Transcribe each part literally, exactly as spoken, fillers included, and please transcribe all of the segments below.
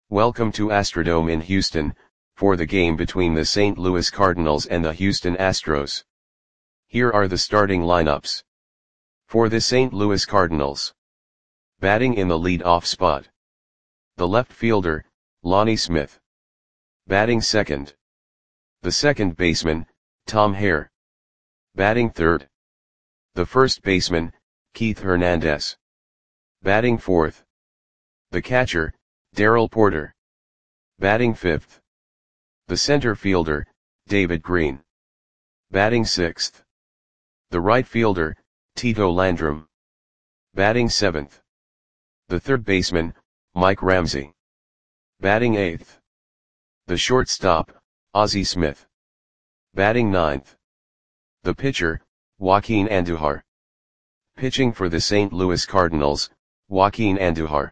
Welcome to Astrodome in Houston, for the game between the Saint Louis Cardinals and the Houston Astros. Here are the starting lineups. For the Saint Louis Cardinals. Batting in the lead-off spot. The left fielder, Lonnie Smith. Batting second. The second baseman, Tom Hare. Batting third. The first baseman, Keith Hernandez. Batting fourth. The catcher, Darrell Porter. Batting fifth. The center fielder, David Green. Batting sixth. The right fielder, Tito Landrum. Batting seventh. The third baseman, Mike Ramsey. Batting eighth. The shortstop, Ozzie Smith. Batting ninth. The pitcher, Joaquin Andujar. Pitching for the Saint Louis Cardinals, Joaquin Andujar.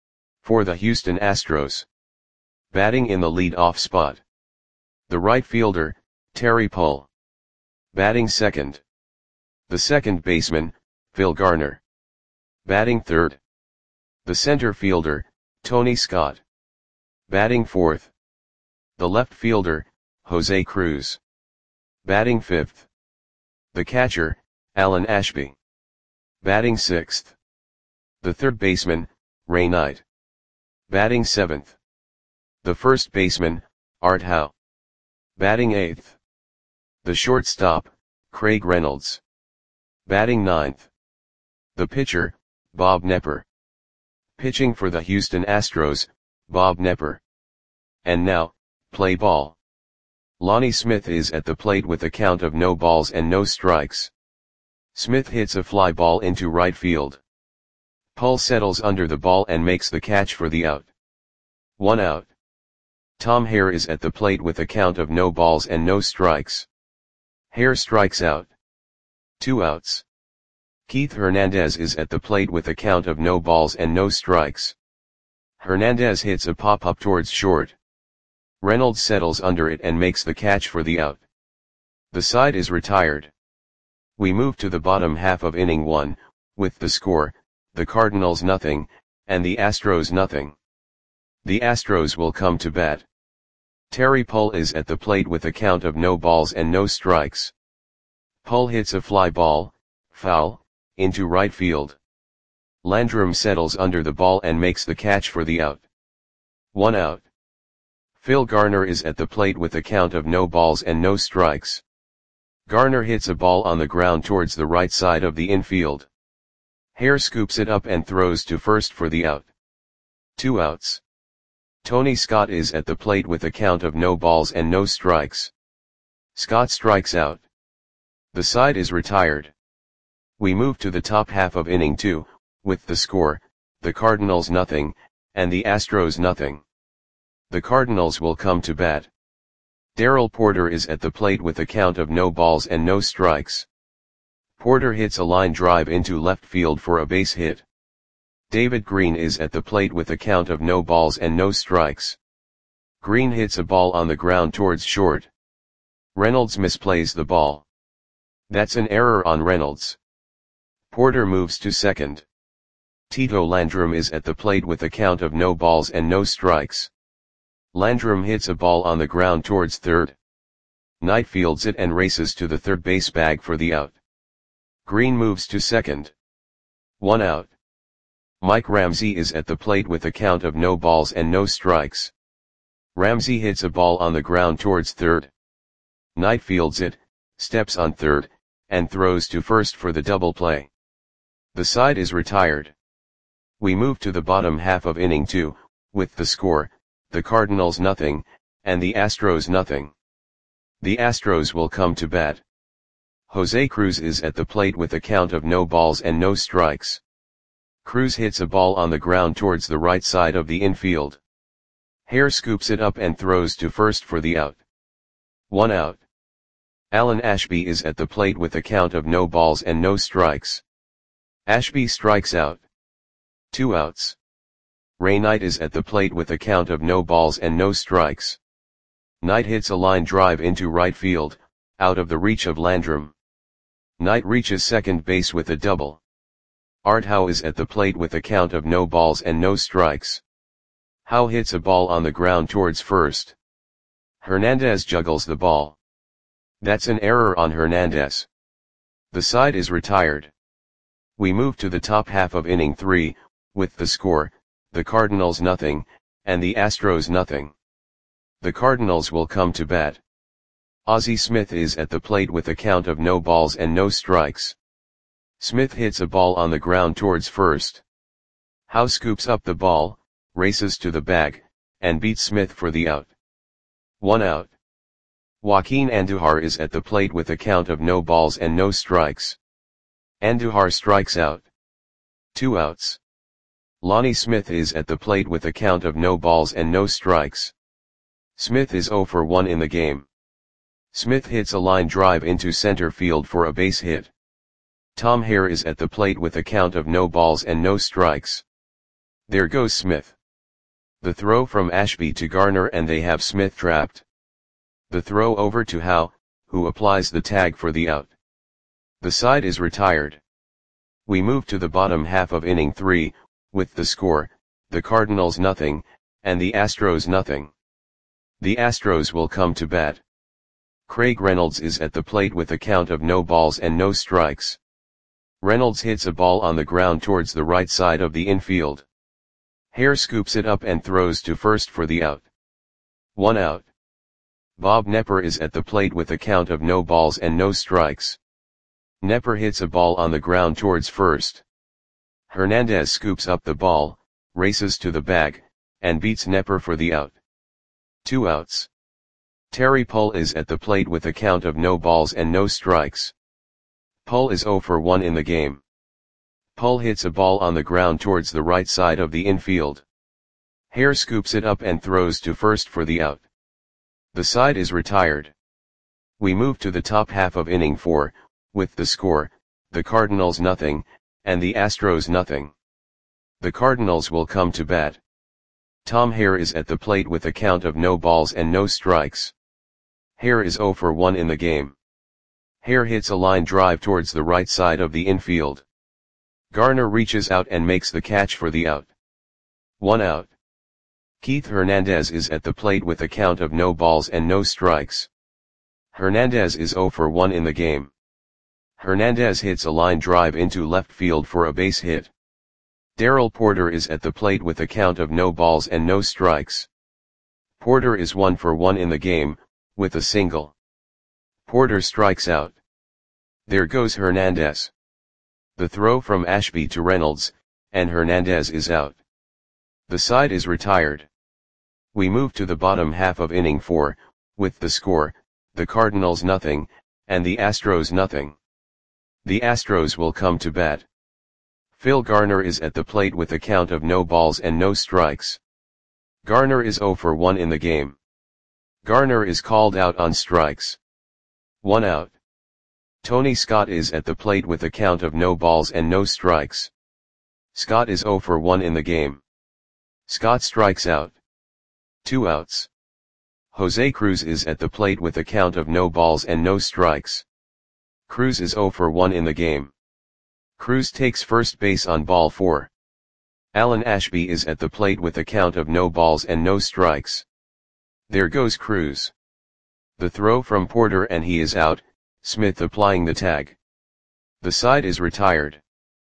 For the Houston Astros. Batting in the lead-off spot. The right fielder, Terry Pull. Batting second. The second baseman, Phil Garner. Batting third. The center fielder, Tony Scott. Batting fourth. The left fielder, Jose Cruz. Batting fifth. The catcher, Alan Ashby. Batting sixth. The third baseman, Ray Knight. Batting seventh. The first baseman, Art Howe. Batting eighth. The shortstop, Craig Reynolds. Batting ninth. The pitcher, Bob Knepper. Pitching for the Houston Astros, Bob Knepper. And now, play ball. Lonnie Smith is at the plate with a count of no balls and no strikes. Smith hits a fly ball into right field. Pull settles under the ball and makes the catch for the out. One out. Tom Hare is at the plate with a count of no balls and no strikes. Hare strikes out. Two outs. Keith Hernandez is at the plate with a count of no balls and no strikes. Hernandez hits a pop-up towards short. Reynolds settles under it and makes the catch for the out. The side is retired. We move to the bottom half of inning one, with the score, the Cardinals nothing, and the Astros nothing. The Astros will come to bat. Terry Pull is at the plate with a count of no balls and no strikes. Pull hits a fly ball, foul, into right field. Landrum settles under the ball and makes the catch for the out. One out. Phil Garner is at the plate with a count of no balls and no strikes. Garner hits a ball on the ground towards the right side of the infield. Hare scoops it up and throws to first for the out. Two outs. Tony Scott is at the plate with a count of no balls and no strikes. Scott strikes out. The side is retired. We move to the top half of inning two, with the score, the Cardinals nothing, and the Astros nothing. The Cardinals will come to bat. Darrell Porter is at the plate with a count of no balls and no strikes. Porter hits a line drive into left field for a base hit. David Green is at the plate with a count of no balls and no strikes. Green hits a ball on the ground towards short. Reynolds misplays the ball. That's an error on Reynolds. Porter moves to second. Tito Landrum is at the plate with a count of no balls and no strikes. Landrum hits a ball on the ground towards third. Knight fields it and races to the third base bag for the out. Green moves to second. One out. Mike Ramsey is at the plate with a count of no balls and no strikes. Ramsey hits a ball on the ground towards third. Knight fields it, steps on third, and throws to first for the double play. The side is retired. We move to the bottom half of inning two, with the score, the Cardinals nothing, and the Astros nothing. The Astros will come to bat. Jose Cruz is at the plate with a count of no balls and no strikes. Cruz hits a ball on the ground towards the right side of the infield. Hare scoops it up and throws to first for the out. One out. Alan Ashby is at the plate with a count of no balls and no strikes. Ashby strikes out. Two outs. Ray Knight is at the plate with a count of no balls and no strikes. Knight hits a line drive into right field, out of the reach of Landrum. Knight reaches second base with a double. Art Howe is at the plate with a count of no balls and no strikes. Howe hits a ball on the ground towards first. Hernandez juggles the ball. That's an error on Hernandez. The side is retired. We move to the top half of inning three, with the score, the Cardinals nothing, and the Astros nothing. The Cardinals will come to bat. Ozzie Smith is at the plate with a count of no balls and no strikes. Smith hits a ball on the ground towards first. Howe scoops up the ball, races to the bag, and beats Smith for the out. One out. Joaquin Andujar is at the plate with a count of no balls and no strikes. Andujar strikes out. Two outs. Lonnie Smith is at the plate with a count of no balls and no strikes. Smith is zero for one in the game. Smith hits a line drive into center field for a base hit. Tom Hare is at the plate with a count of no balls and no strikes. There goes Smith. The throw from Ashby to Garner and they have Smith trapped. The throw over to Howe, who applies the tag for the out. The side is retired. We move to the bottom half of inning three, with the score, the Cardinals nothing, and the Astros nothing. The Astros will come to bat. Craig Reynolds is at the plate with a count of no balls and no strikes. Reynolds hits a ball on the ground towards the right side of the infield. Hare scoops it up and throws to first for the out. One out. Bob Knepper is at the plate with a count of no balls and no strikes. Knepper hits a ball on the ground towards first. Hernandez scoops up the ball, races to the bag, and beats Knepper for the out. Two outs. Terry Pull is at the plate with a count of no balls and no strikes. Pull is zero for one in the game. Pull hits a ball on the ground towards the right side of the infield. Hare scoops it up and throws to first for the out. The side is retired. We move to the top half of inning four, with the score, the Cardinals nothing, and the Astros nothing. The Cardinals will come to bat. Tom Hare is at the plate with a count of no balls and no strikes. Hare is zero for one in the game. Hare hits a line drive towards the right side of the infield. Garner reaches out and makes the catch for the out. One out. Keith Hernandez is at the plate with a count of no balls and no strikes. Hernandez is zero for one in the game. Hernandez hits a line drive into left field for a base hit. Darrell Porter is at the plate with a count of no balls and no strikes. Porter is one for one in the game, with a single. Porter strikes out. There goes Hernandez. The throw from Ashby to Reynolds, and Hernandez is out. The side is retired. We move to the bottom half of inning four, with the score, the Cardinals nothing, and the Astros nothing. The Astros will come to bat. Phil Garner is at the plate with a count of no balls and no strikes. Garner is zero for one in the game. Garner is called out on strikes. One out. Tony Scott is at the plate with a count of no balls and no strikes. Scott is zero for one in the game. Scott strikes out. Two outs. Jose Cruz is at the plate with a count of no balls and no strikes. Cruz is zero for one in the game. Cruz takes first base on ball four. Alan Ashby is at the plate with a count of no balls and no strikes. There goes Cruz. The throw from Porter and he is out, Smith applying the tag. The side is retired.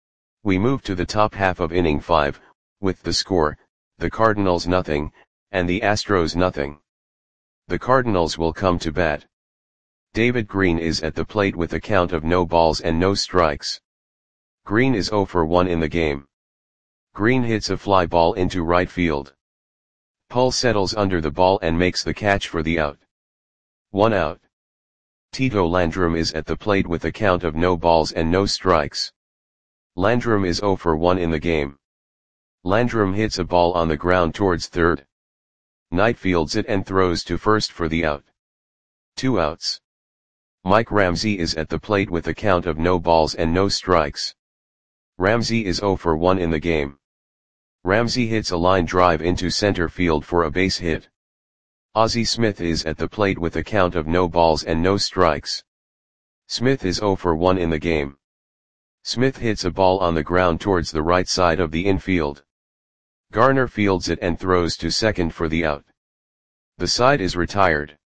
We move to the top half of inning five, with the score, the Cardinals nothing, and the Astros nothing. The Cardinals will come to bat. David Green is at the plate with a count of no balls and no strikes. Green is zero for one in the game. Green hits a fly ball into right field. Pull settles under the ball and makes the catch for the out. One out. Tito Landrum is at the plate with a count of no balls and no strikes. Landrum is zero for one in the game. Landrum hits a ball on the ground towards third. Knight fields it and throws to first for the out. Two outs. Mike Ramsey is at the plate with a count of no balls and no strikes. Ramsey is zero for one in the game. Ramsey hits a line drive into center field for a base hit. Ozzie Smith is at the plate with a count of no balls and no strikes. Smith is zero for one in the game. Smith hits a ball on the ground towards the right side of the infield. Garner fields it and throws to second for the out. The side is retired.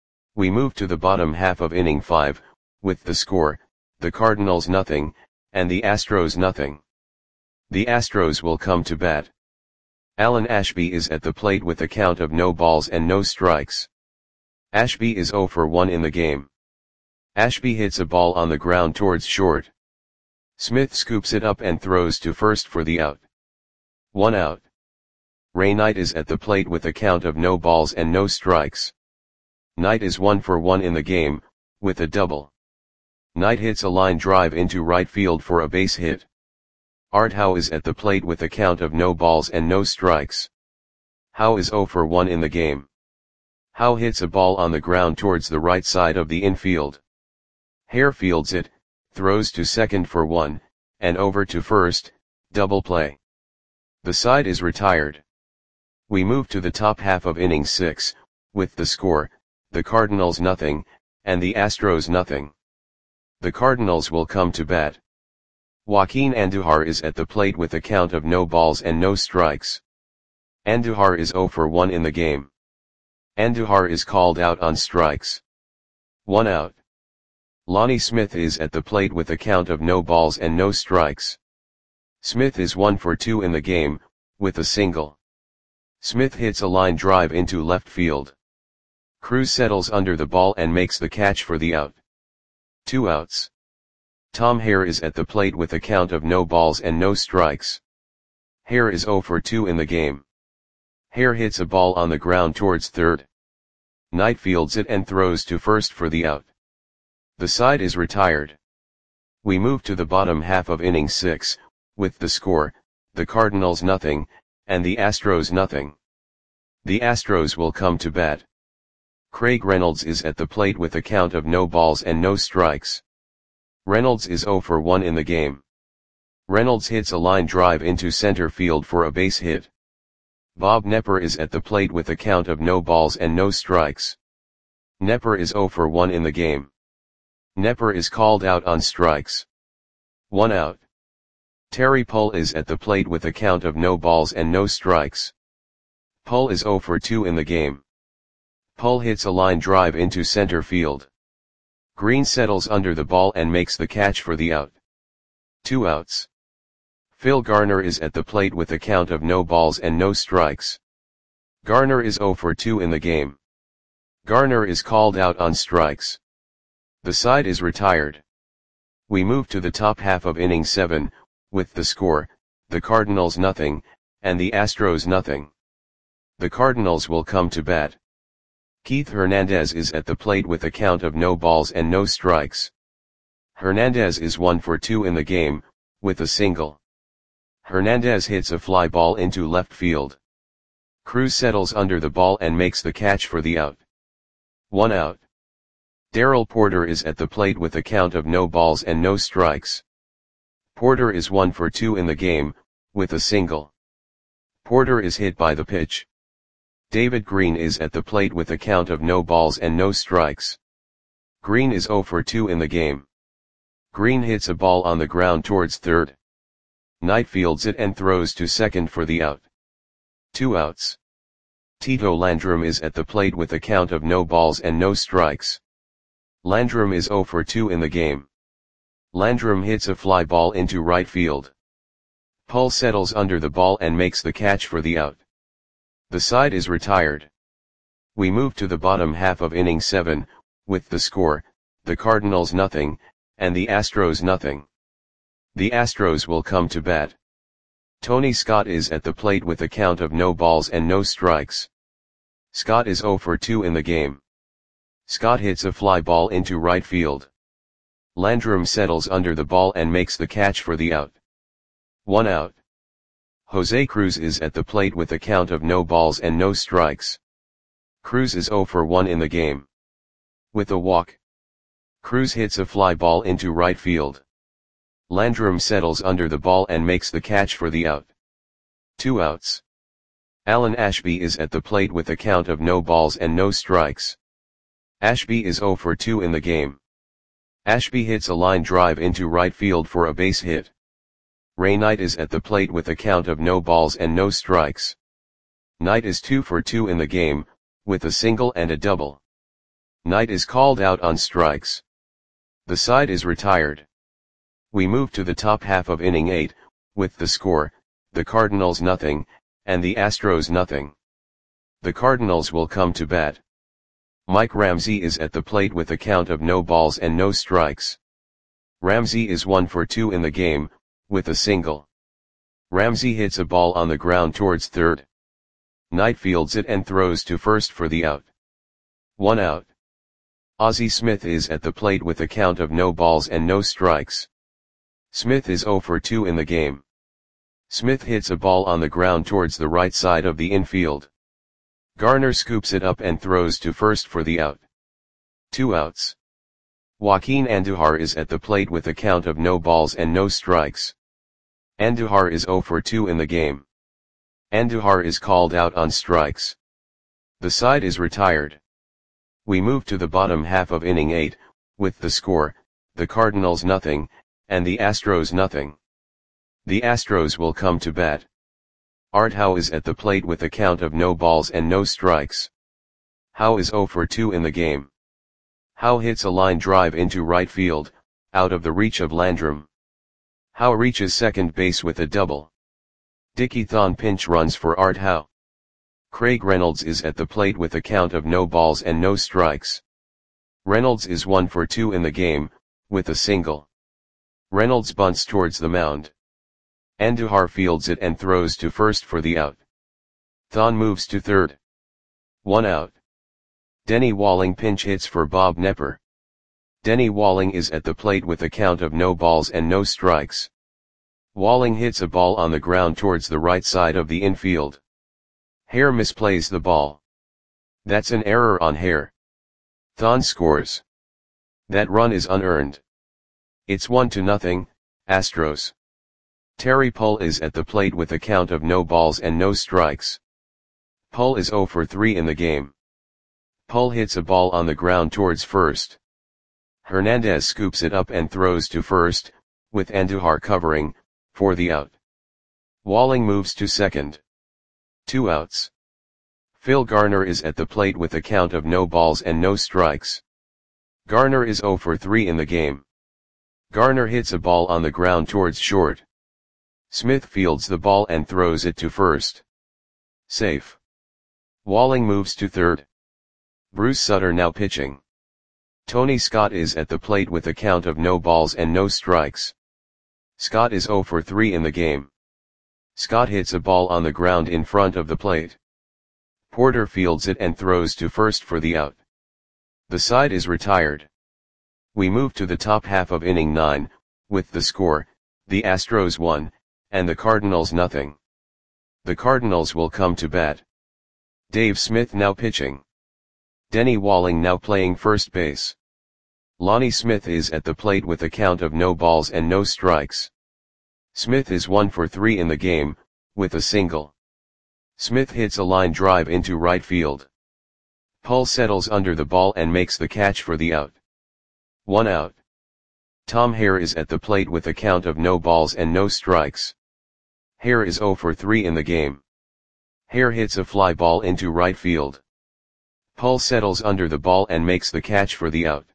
We move to the bottom half of inning five, with the score, the Cardinals nothing, and the Astros nothing. The Astros will come to bat. Alan Ashby is at the plate with a count of no balls and no strikes. Ashby is oh for one in the game. Ashby hits a ball on the ground towards short. Smith scoops it up and throws to first for the out. One out. Ray Knight is at the plate with a count of no balls and no strikes. Knight is one for one in the game, with a double. Knight hits a line drive into right field for a base hit. Art Howe is at the plate with a count of no balls and no strikes. Howe is oh for one in the game. Howe hits a ball on the ground towards the right side of the infield. Hare fields it, throws to second for one, and over to first, double play. The side is retired. We move to the top half of inning six, with the score, the Cardinals nothing, and the Astros nothing. The Cardinals will come to bat. Joaquin Andujar is at the plate with a count of no balls and no strikes. Andujar is oh for one in the game. Andujar is called out on strikes. One out. Lonnie Smith is at the plate with a count of no balls and no strikes. Smith is one for two in the game, with a single. Smith hits a line drive into left field. Cruz settles under the ball and makes the catch for the out. Two outs. Tom Hare is at the plate with a count of no balls and no strikes. Hare is oh for two in the game. Hare hits a ball on the ground towards third. Knight fields it and throws to first for the out. The side is retired. We move to the bottom half of inning six, with the score, the Cardinals nothing, and the Astros nothing. The Astros will come to bat. Craig Reynolds is at the plate with a count of no balls and no strikes. Reynolds is oh for one in the game. Reynolds hits a line drive into center field for a base hit. Bob Knepper is at the plate with a count of no balls and no strikes. Knepper is oh for one in the game. Knepper is called out on strikes. One out. Terry Pull is at the plate with a count of no balls and no strikes. Pull is oh for two in the game. Pull hits a line drive into center field. Green settles under the ball and makes the catch for the out. Two outs. Phil Garner is at the plate with a count of no balls and no strikes. Garner is oh for two in the game. Garner is called out on strikes. The side is retired. We move to the top half of inning seven, with the score, the Cardinals nothing, and the Astros nothing. The Cardinals will come to bat. Keith Hernandez is at the plate with a count of no balls and no strikes. Hernandez is one for two in the game, with a single. Hernandez hits a fly ball into left field. Cruz settles under the ball and makes the catch for the out. One out. Darrell Porter is at the plate with a count of no balls and no strikes. Porter is one for two in the game, with a single. Porter is hit by the pitch. David Green is at the plate with a count of no balls and no strikes. Green is oh for two in the game. Green hits a ball on the ground towards third. Knight fields it and throws to second for the out. Two outs. Tito Landrum is at the plate with a count of no balls and no strikes. Landrum is oh for two in the game. Landrum hits a fly ball into right field. Pull settles under the ball and makes the catch for the out. The side is retired. We move to the bottom half of inning seven, with the score, the Cardinals nothing, and the Astros nothing. The Astros will come to bat. Tony Scott is at the plate with a count of no balls and no strikes. Scott is oh for two in the game. Scott hits a fly ball into right field. Landrum settles under the ball and makes the catch for the out. One out. Jose Cruz is at the plate with a count of no balls and no strikes. Cruz is oh for one in the game. With a walk. Cruz hits a fly ball into right field. Landrum settles under the ball and makes the catch for the out. Two outs. Alan Ashby is at the plate with a count of no balls and no strikes. Ashby is oh for two in the game. Ashby hits a line drive into right field for a base hit. Ray Knight is at the plate with a count of no balls and no strikes. Knight is two for two in the game, with a single and a double. Knight is called out on strikes. The side is retired. We move to the top half of inning eight, with the score, the Cardinals nothing, and the Astros nothing. The Cardinals will come to bat. Mike Ramsey is at the plate with a count of no balls and no strikes. Ramsey is one for two in the game, with a single. Ramsey hits a ball on the ground towards third. Knight fields it and throws to first for the out. One out. Ozzie Smith is at the plate with a count of no balls and no strikes. Smith is zero for two in the game. Smith hits a ball on the ground towards the right side of the infield. Garner scoops it up and throws to first for the out. Two outs. Joaquin Andujar is at the plate with a count of no balls and no strikes. Andujar is zero for two in the game. Andujar is called out on strikes. The side is retired. We move to the bottom half of inning eight, with the score, the Cardinals nothing, and the Astros nothing. The Astros will come to bat. Art Howe is at the plate with a count of no balls and no strikes. Howe is zero for two in the game. Howe hits a line drive into right field, out of the reach of Landrum. Howe reaches second base with a double. Dickie Thon pinch runs for Art Howe. Craig Reynolds is at the plate with a count of no balls and no strikes. Reynolds is one for two in the game, with a single. Reynolds bunts towards the mound. Andujar fields it and throws to first for the out. Thon moves to third. One out. Denny Walling pinch hits for Bob Knepper. Denny Walling is at the plate with a count of no balls and no strikes. Walling hits a ball on the ground towards the right side of the infield. Hare misplays the ball. That's an error on Hare. Thon scores. That run is unearned. It's one to nothing, Astros. Terry Pull is at the plate with a count of no balls and no strikes. Pull is zero for three in the game. Pull hits a ball on the ground towards first. Hernandez scoops it up and throws to first, with Andujar covering, for the out. Walling moves to second. Two outs. Phil Garner is at the plate with a count of no balls and no strikes. Garner is zero for three in the game. Garner hits a ball on the ground towards short. Smith fields the ball and throws it to first. Safe. Walling moves to third. Bruce Sutter now pitching. Tony Scott is at the plate with a count of no balls and no strikes. Scott is zero for three in the game. Scott hits a ball on the ground in front of the plate. Porter fields it and throws to first for the out. The side is retired. We move to the top half of inning nine, with the score, the Astros one, and the Cardinals nothing. The Cardinals will come to bat. Dave Smith now pitching. Denny Walling now playing first base. Lonnie Smith is at the plate with a count of no balls and no strikes. Smith is one for three in the game, with a single. Smith hits a line drive into right field. Pull settles under the ball and makes the catch for the out. One out. Tom Hare is at the plate with a count of no balls and no strikes. Hare is zero for three in the game. Hare hits a fly ball into right field. Pull settles under the ball and makes the catch for the out.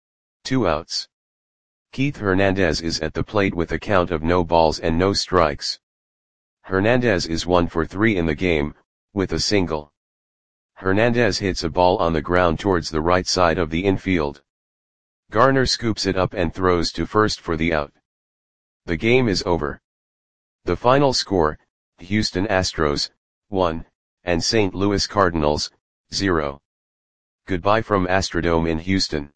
Two outs. Keith Hernandez is at the plate with a count of no balls and no strikes. Hernandez is one for three in the game, with a single. Hernandez hits a ball on the ground towards the right side of the infield. Garner scoops it up and throws to first for the out. The game is over. The final score, Houston Astros, one, and Saint Louis Cardinals, zero. Goodbye from Astrodome in Houston.